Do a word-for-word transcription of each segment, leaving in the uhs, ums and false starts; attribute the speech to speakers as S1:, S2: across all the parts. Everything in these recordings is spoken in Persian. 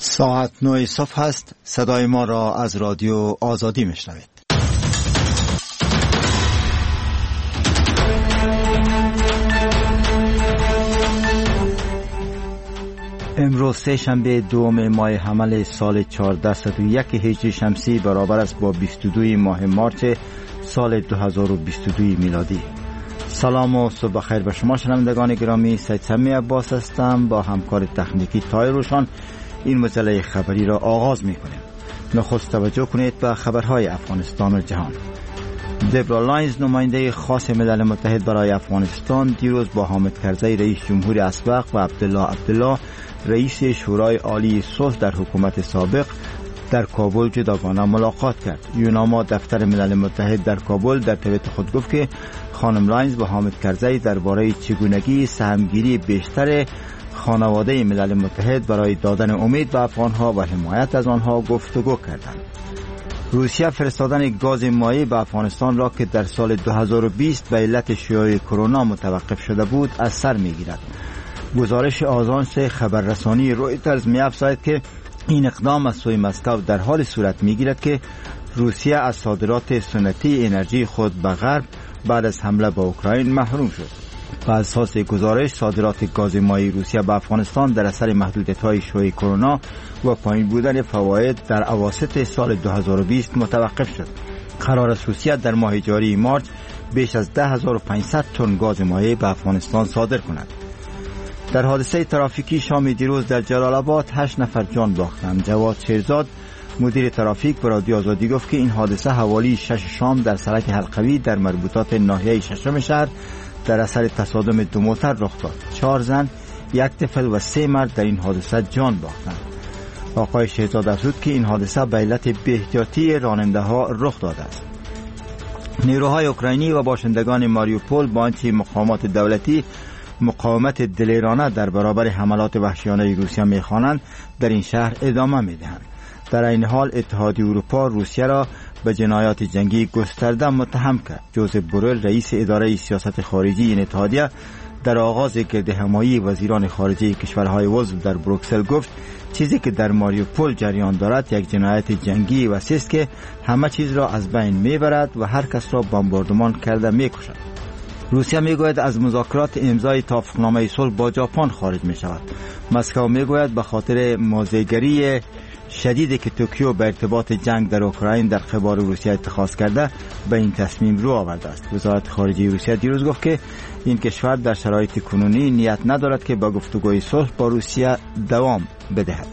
S1: ساعت نه صبح است. صدای ما را از رادیو آزادی میشنوید. امروز سه شنبه دوم ماه حمل سال چهارصد و یک هجری شمسی برابر است با بیست و دو ماه مارس سال دو هزار و بیست و دو میلادی. سلام و صبح خیر به شما شنوندگان گرامی. سید سمی عباس هستم. با همکار تکنیکی تای روشان این مجله خبری را آغاز می کنیم. نخست توجه کنید به خبرهای افغانستان و جهان. دبرا لاینز نماینده خاص ملل متحد برای افغانستان دیروز با حامد کرزی رئیس جمهور اسبق و عبدالله عبدالله رئیس شورای عالی صلح در حکومت سابق در کابل جداگانه ملاقات کرد. یوناما دفتر ملل متحد در کابل در توییت خود گفت که خانم لاینز با حامد کرزی درباره چگونگی سهمگیری بیشتر خانواده ملل متحد برای دادن امید به افغانها و حمایت از آنها گفتگو کردند. روسیه فرستادن گاز مایع به افغانستان را که در سال دو هزار و بیست به علت شیوع کرونا متوقف شده بود از سر میگیرد. گزارش آژانس خبررسانی رویترز می‌افزاید که این اقدام از سوی مسکو در حال صورت میگیرد که روسیه از صادرات سنتی انرژی خود به غرب بعد از حمله به اوکراین محروم شد. بر اساس گزارش صادرات گاز مایع روسیه به افغانستان در اثر محدودیت‌های شیوع کرونا و پایین بودن فواید در اواسط سال دو هزار و بیست متوقف شد. قرار است روسیه در ماه جاری مارس بیش از ده هزار و پانصد تن گاز مایع به افغانستان صادر کند. در حادثه ترافیکی شام دیروز در جلال آباد هشت نفر جان باختند. جواد شیرزاد مدیر ترافیک به رادیو آزادی گفت که این حادثه حوالی شش شام در سرک حلقوی در مربوطات ناحیه ششم شهر در اثر تصادم دو موتر رخ داد. چهار زن، یک طفل و سه مرد در این حادثه جان باختند. آقای شهزاد افزود که این حادثه به علت بی‌احتیاطی راننده ها رخ داده است. نیروهای اوکراینی و باشندگان ماریوپول با آنچه مقامات دولتی مقاومت دلیرانه در برابر حملات وحشیانه روسیه می‌خوانند در این شهر ادامه می‌دهند. در این حال اتحادیه اروپا روسیه را به جنایات جنگی گسترده متهم کرد. جوزف بورل رئیس اداره سیاست خارجی این اتحادیه در آغاز گردهمایی وزیران خارجه کشورهای عضو در بروکسل گفت چیزی که در ماریوپول جریان دارد یک جنایت جنگی وسیع است که همه چیز را از بین میبرد و هر کس را بمباردمان کرده میکشد. روسیه میگوید از مذاکرات امضای توافقنامه صلح با ژاپن خارج می شود. مسکو میگوید به خاطر موضع‌گیری شدیدی که توکیو به ارتباط جنگ در اوکراین در قبال روسیه اتخاذ کرده به این تصمیم رو آورده است. وزارت خارجه روسیه دیروز گفت که این کشور در شرایط کنونی نیت ندارد که با گفتگوی صلح با روسیه دوام بدهد.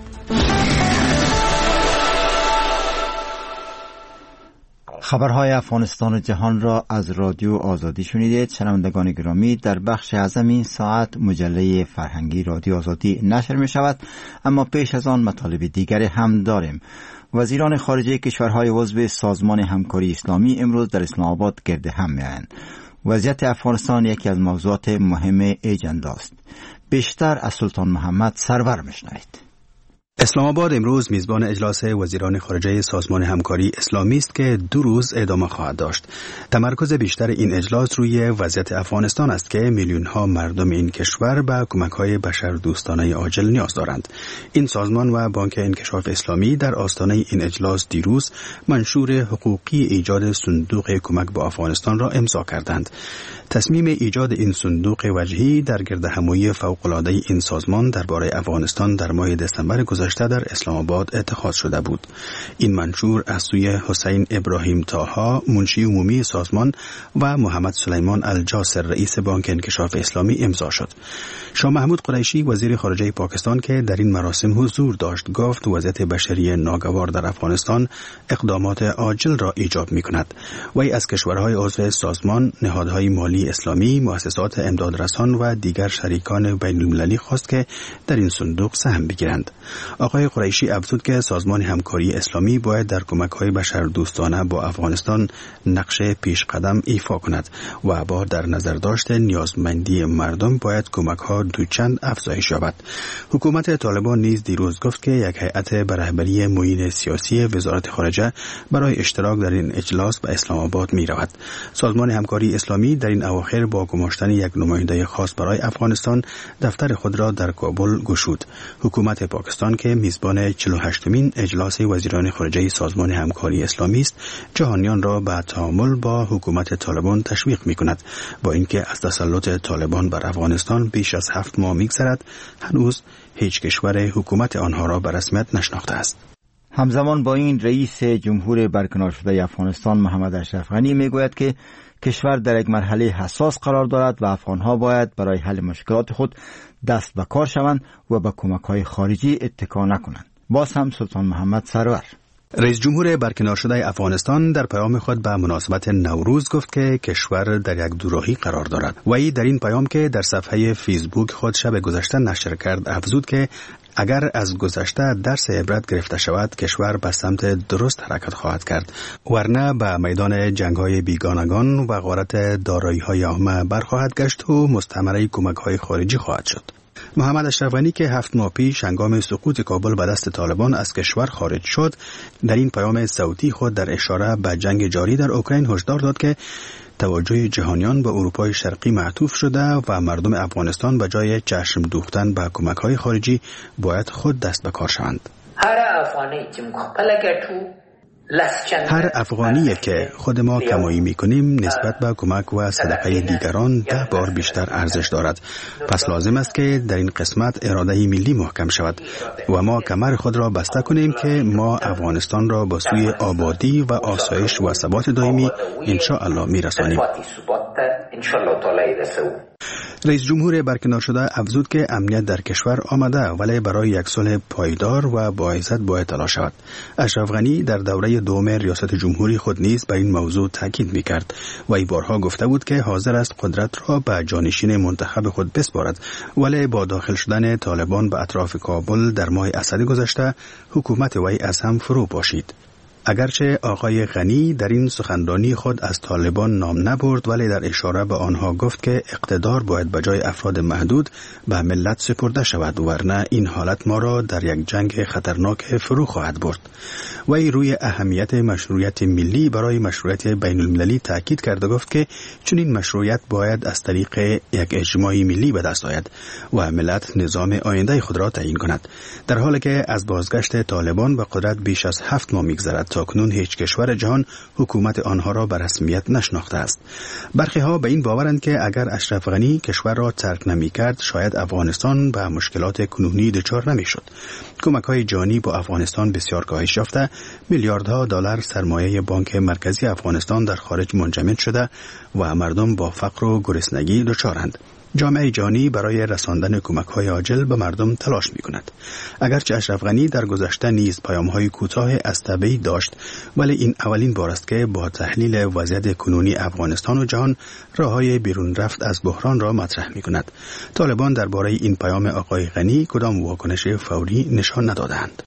S1: خبرهای افغانستان و جهان را از رادیو آزادی شنیدید. شنوندگان گرامی، در بخش اعظم این ساعت مجله فرهنگی رادیو آزادی نشر می شود، اما پیش از آن مطالب دیگری هم داریم. وزیران خارجه کشورهای عضو سازمان همکاری اسلامی امروز در اسلام آباد گرد هم می آیند. وضعیت افغانستان یکی از موضوعات مهم اجندا است. بیشتر از سلطان محمد سرور میشنوید.
S2: اسلام آباد امروز میزبان اجلاس وزیران خارجه سازمان همکاری اسلامی است که دو روز ادامه خواهد داشت. تمرکز بیشتر این اجلاس روی وضعیت افغانستان است که میلیون ها مردم این کشور به کمک‌های بشردوستانه عاجل نیاز دارند. این سازمان و بانک انکشاف اسلامی در آستانه این اجلاس دیروز منشور حقوقی ایجاد صندوق کمک به افغانستان را امضا کردند. تصمیم ایجاد این صندوق وجهی در گردهمایی فوق‌العاده این سازمان درباره افغانستان در ماه دسامبر گذشته در اسلام آباد اتخاذ شده بود. این منشور از سوی حسین ابراهیم طاها منشی عمومی سازمان و محمد سلیمان الجاسر رئیس بانک انکشاف اسلامی امضا شد. شاه محمود قریشی وزیر خارجه پاکستان که در این مراسم حضور داشت گفت وضعیت بشری ناگوار در افغانستان اقدامات عاجل را ایجاب می‌کند. وی از کشورهای عضو سازمان، نهادهای مالی اسلامی، مؤسسات امدادرسان و دیگر شریکان بین‌المللی خواست که در این صندوق سهم بگیرند. آقای قریشی افزود که سازمان همکاری اسلامی باید در کمک‌های بشردوستانه با افغانستان نقش پیش قدم ایفا کند و با در نظر داشت نیازمندی مردم باید کمک‌ها دوچند افزایش یابد. حکومت طالبان نیز دیروز گفت که یک هیئت به رهبری معین سیاسی وزارت خارجه برای اشتراک در این اجلاس به اسلام آباد می‌رود. سازمان همکاری اسلامی در این اواخر با گماشتن یک نماینده خاص برای افغانستان دفتر خود را در کابل گشود. حکومت پاکستان که که میزبان چهل و هشتمین اجلاس وزیران خارجه سازمان همکاری اسلامی است، جهانیان را به تعامل با حکومت طالبان تشویق می‌کند. با اینکه از تسلط طالبان بر افغانستان بیش از هفت ماه می‌گذرد، هنوز هیچ کشور حکومت آنها را به رسمیت نشناخته است.
S1: همزمان با این رئیس جمهور برکنار شده افغانستان محمد اشرف غنی میگوید که کشور در یک مرحله حساس قرار دارد و افغانها باید برای حل مشکلات خود دست به کار شوند و به کمک‌های خارجی اتکا نکنند. باز هم سلطان محمد سرور
S2: رئیس جمهور برکنار شده افغانستان در پیام خود به مناسبت نوروز گفت که کشور در یک دوراهی قرار دارد و ای در این پیام که در صفحه فیسبوک خود شب گذشته نشر کرد افزود که اگر از گذشته درس عبرت گرفته شود کشور به سمت درست حرکت خواهد کرد، ورنه به میدان جنگ‌های بیگانگان و غارت دارایی‌های عامه برخواهد گشت و مستعمره کمک‌های خارجی خواهد شد. محمد اشرف غنی که هفت ماه پیش هنگام سقوط کابل به دست طالبان از کشور خارج شد، در این پیام صوتی خود در اشاره به جنگ جاری در اوکراین هشدار داد که توجه جهانیان به اروپای شرقی معطوف شده و مردم افغانستان به جای چشم دوختن به کمک‌های خارجی باید خود دست به کار شوند.
S3: هر افغانی که مخالفت تو
S2: هر افغانی که خود ما کمایی میکنیم نسبت به کمک و صدقه دیگران ده بار بیشتر ارزش دارد. پس لازم است که در این قسمت اراده ملی محکم شود و ما کمر خود را بسته کنیم که ما افغانستان را به سوی آبادی و آسایش و ثبات دائمی ان شاء الله میرسانیم. رئیس جمهور برکنار شده افزود که امنیت در کشور آمده ولی برای یک صلح پایدار و باعثت باید تلاش شود. اشرف غنی در دوره دوم ریاست جمهوری خود نیز به این موضوع تاکید می‌کرد و ای بارها گفته بود که حاضر است قدرت را به جانشین منتخب خود بسپارد، ولی با داخل شدن طالبان به اطراف کابل در ماه اسد گذشته حکومت وی از هم فرو باشید. اگرچه آقای غنی در این سخنرانی خود از طالبان نام نبرد ولی در اشاره به آنها گفت که اقتدار باید به جای افراد محدود به ملت سپرده شود، ورنه این حالت ما را در یک جنگ خطرناک فرو خواهد برد. وی روی اهمیت مشروعیت ملی برای مشروعیت بین المللی تاکید کرد و گفت که چون این مشروعیت باید از طریق یک اجماع ملی به دست آید و ملت نظام آینده خود را تعیین کند. در حالی که از بازگشت طالبان به قدرت بیش از هفت ماه می‌گذرد، تاکنون هیچ کشور جهان حکومت آنها را به رسمیت نشناخته است. برخی ها به این باورند که اگر اشرف غنی کشور را ترک نمی‌کرد شاید افغانستان به مشکلات کنونی دچار نمی‌شد. کمک‌های جهانی با افغانستان بسیار کاهش یافته، میلیاردها دلار سرمایه بانک مرکزی افغانستان در خارج منجمد شده و مردم با فقر و گرسنگی دچارند. جامعه جهانی برای رساندن کمک‌های عاجل به مردم تلاش می‌کند. اگرچه اشرف غنی در گذشته نیز پیام‌های کوتاه از تبعی داشت، ولی این اولین بار است که با تحلیل وضعیت کنونی افغانستان و جهان راه‌های بیرون رفت از بحران را مطرح می‌کند. طالبان درباره این پیام آقای غنی کدام واکنش فوری نشان ندادند.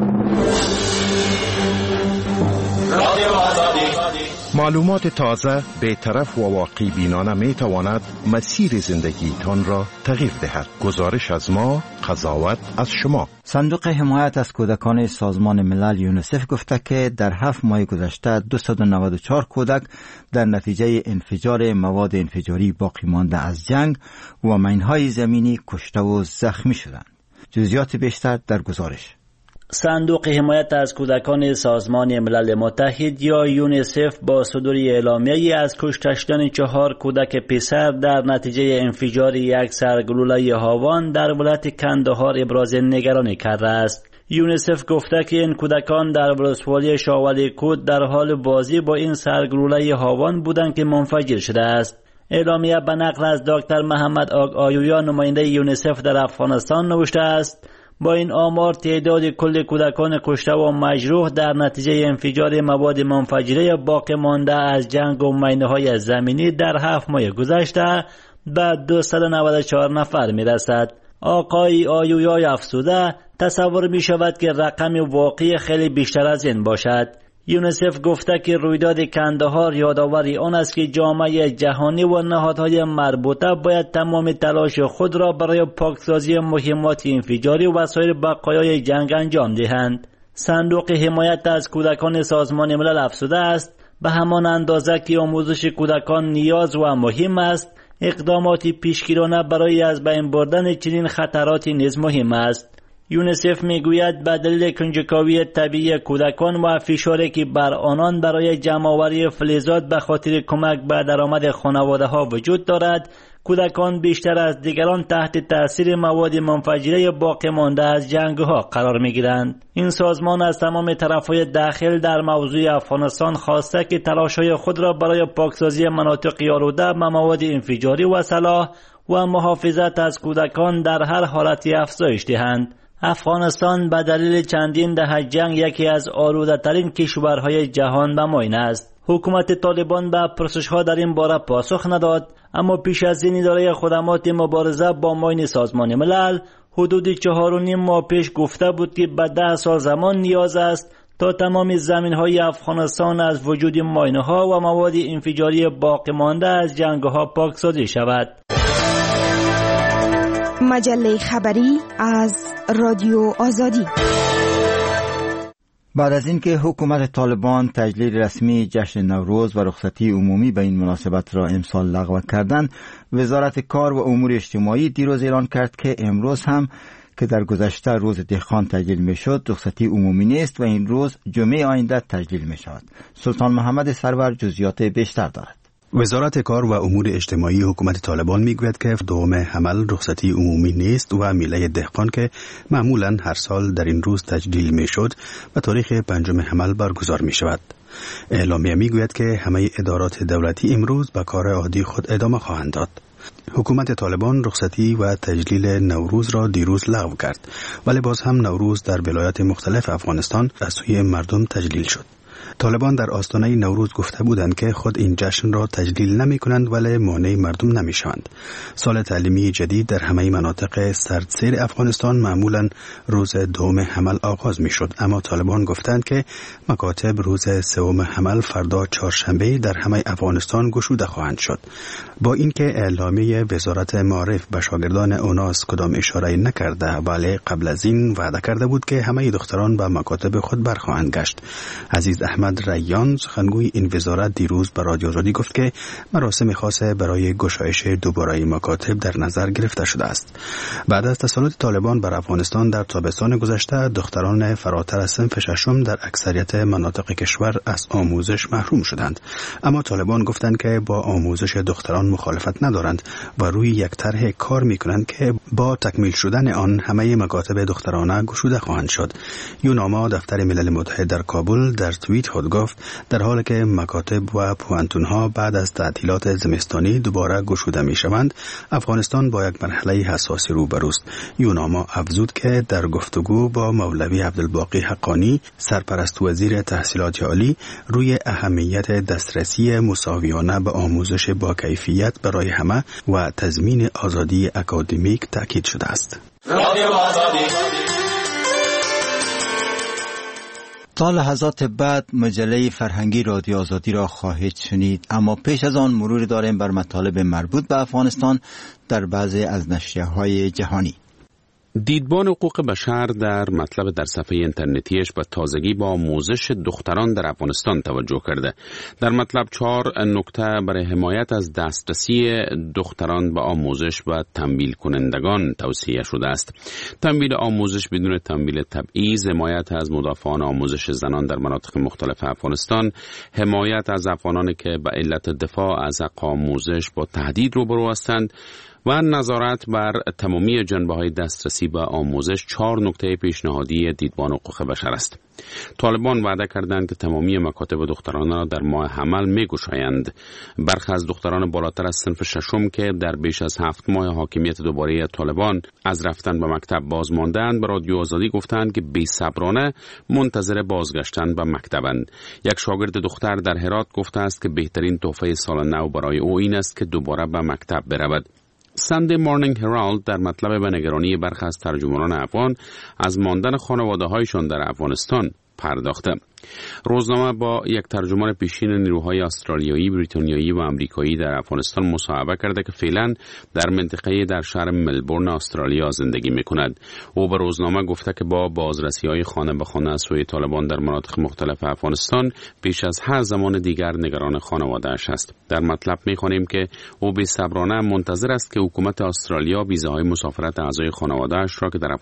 S4: معلومات تازه، بی‌طرف و واقعی بینانه می تواند مسیر زندگی تان را تغییر دهد. گزارش از ما، قضاوت از شما.
S1: صندوق حمایت از کودکان سازمان ملل یونیسف گفته که در هفت ماه گذشته دویست و نود و چهار کودک در نتیجه انفجار مواد انفجاری باقی مانده از جنگ و مین‌های زمینی کشته و زخمی شدند. جزئیات بیشتر در گزارش.
S5: صندوق حمایت از کودکان سازمان ملل متحد یا یونیسف با صدور اعلامیه‌ای از کشته شدن چهار کودک پسر در نتیجه انفجار یک سرگلوله هاوان در ولایت کندهار ابراز نگرانی کرده است. یونیسف گفته که این کودکان در ولسوالی شاولی کود در حال بازی با این سرگلوله هاوان بودند که منفجر شده است. اعلامیه به نقل از دکتر محمد آگ آیویا نماینده یونیسف در افغانستان نوشته است: با این آمار تعداد کل کودکان کشته و مجروح در نتیجه انفجار مواد منفجره باقی مانده از جنگ و مینه‌های زمینی در هفت ماه گذشته به دویست و نود و چهار نفر میرسد. آقای آیویا افزوده تصور می شود که رقم واقعی خیلی بیشتر از این باشد. یونیسف گفته که رویداد کندهار یادآوری آن است که جامعه جهانی و نهادهای مربوطه باید تمام تلاش خود را برای پاکسازی مهمات انفجاری و سایر بقایای جنگ انجام دهند. صندوق حمایت از کودکان سازمان ملل افزوده است به همان اندازه که آموزش کودکان نیاز و مهم است، اقدامات پیشگیرانه برای از بین بردن چنین خطراتی نیز مهم است. یونیسف میگوید به دلیل کنجکاوی طبیعی کودکان و فشاری که بر آنان برای جمع‌آوری فلزات به خاطر کمک به درآمد خانواده ها وجود دارد، کودکان بیشتر از دیگران تحت تاثیر مواد منفجره باقی مانده از جنگ‌ها قرار می‌گیرند. این سازمان از تمام طرف‌های داخل در موضوع افغانستان خواسته که تلاش‌های خود را برای پاکسازی مناطق آلوده به مواد انفجاری و سلاح و محافظت از کودکان در هر حالتی افزایش دهند. افغانستان به دلیل چندین دهه جنگ یکی از آلوده ترین کشورهای جهان به معین است. حکومت طالبان به پرسش‌ها در این باره پاسخ نداد، اما پیش از این اداره خدمات مبارزه با معین سازمان ملل حدود چهار و نیم ماه پیش گفته بود که به ده سال زمان نیاز است تا تمام زمین‌های افغانستان از وجود ماینه‌ها و مواد انفجاری باقی مانده از جنگ‌ها پاکسازی شود.
S6: مجله خبری از رادیو آزادی.
S1: بعد از اینکه حکومت طالبان تجلیل رسمی جشن نوروز و رخصتی عمومی به این مناسبت را امسال لغو کردند، وزارت کار و امور اجتماعی دیروز اعلان کرد که امروز هم که در گذشته روز دهقان تجلیل می شد رخصتی عمومی نیست و این روز جمعه آینده تجلیل می شود. سلطان محمد سرور جزئیات بیشتر دارد.
S2: وزارت کار و امور اجتماعی حکومت طالبان میگوید که دوم حمل رخصتی عمومی نیست و میله دهقان که معمولاً هر سال در این روز تجلیل میشد و تاریخ پنجم حمل برگزار می شود. اعلامیه میگوید که همه ادارات دولتی امروز به کار عادی خود ادامه خواهند داد. حکومت طالبان رخصتی و تجلیل نوروز را دیروز لغو کرد، ولی باز هم نوروز در ولایات مختلف افغانستان از سوی مردم تجلیل شد. طالبان در آستانه نوروز گفته بودند که خود این جشن را تجلیل نمی کنند ولی مانع مردم نمی شوند. سال تعلیمی جدید در همه مناطق سردسیر افغانستان معمولا روز دوم حمل آغاز می شد، اما طالبان گفتند که مکاتب روز سوم حمل فردا چهارشنبه در همه افغانستان گشوده خواهند شد. با اینکه اعلامیه وزارت معارف به شاگردان اوناس کدام اشاره نکرده، ولی قبل از این وعده کرده بود که همه دختران به مکاتب خود برخواهند گشت. عزیز احمد ریان سخنگوی این وزارت دیروز به رادیو آزادی گفت که مراسم خاصه برای گشایش دوباره مکاتب در نظر گرفته شده است. بعد از تسلط طالبان بر افغانستان در تابستان گذشته، دختران فراتر از صنف ششم در اکثریت مناطق کشور از آموزش محروم شدند، اما طالبان گفتند که با آموزش دختران مخالفت ندارند و روی یک طرح کار میکنند که با تکمیل شدن آن همه مکاتب دخترانه گشوده خواهند شد. یوناما دفتر ملل متحد در کابل در توییت خود گفت در حالی که مکاتب و پوهنتون‌ها بعد از تعطیلات زمستانی دوباره گشوده می‌شوند، افغانستان با یک مرحله حساسی روبروست. یوناما افزود که در گفتگو با مولوی عبدالباقی حقانی، سرپرست وزیر تحصیلات عالی، روی اهمیت دسترسی مساویانه به آموزش با کیفیت برای همه و تضمین آزادی اکادمیک تاکید شده است.
S1: تا لحظات بعد مجله فرهنگی رادیو آزادی را خواهید شنید، اما پیش از آن مرور داریم بر مطالب مربوط به افغانستان در بعضی از نشریه‌های جهانی.
S7: دیدبان حقوق بشر در مطلب در صفحه اینترنتیش به تازگی با آموزش دختران در افغانستان توجه کرده. در مطلب چهار نکته برای حمایت از دسترسی دختران به آموزش و تمویل کنندگان توصیه شده است. تمویل آموزش بدون تمویل تبعیض، حمایت از مدافعان آموزش زنان در مناطق مختلف افغانستان، حمایت از افغانانی که به علت دفاع از حق آموزش با تهدید روبرو هستند و نظارت بر تمامی جنبه‌های دسترسی به آموزش چهار نکته پیشنهادی دیدبان حقوق بشر است. طالبان وعده کردند که تمامی مکاتب دختران را در ماه حمل می‌گشایند. برخی از دختران بالاتر از صنف ششم که در بیش از هفت ماه حاکمیت دوباره طالبان از رفتن به مکتب باز ماندند، به رادیو آزادی گفتند که بی‌صبرانه منتظر بازگشتن به مکتبند. یک شاگرد دختر در هرات گفته است که بهترین تحفه سال نو برای او این است که دوباره به مکتب برود. ساندی مورنینگ هرالد در مطلب به نگرانی برخی از ترجمانان افغان از ماندن خانواده‌هایشان در افغانستان پرداخته. روزنامه با یک ترجمان پیشین نیروهای استرالیایی، بریتانیایی و آمریکایی در افغانستان مصاحبه کرده که فعلا در منطقه در شهر ملبورن استرالیا زندگی می‌کند. او به روزنامه گفته که با بازرسی‌های خانه به خانه از سوی طالبان در مناطق مختلف افغانستان بیش از هر زمان دیگر نگران خانواده‌اش است. در مطلب می‌خوانیم که او بی‌صبرانه منتظر است که حکومت استرالیا ویزاهای مسافرت اعضای خانواده‌اش را که در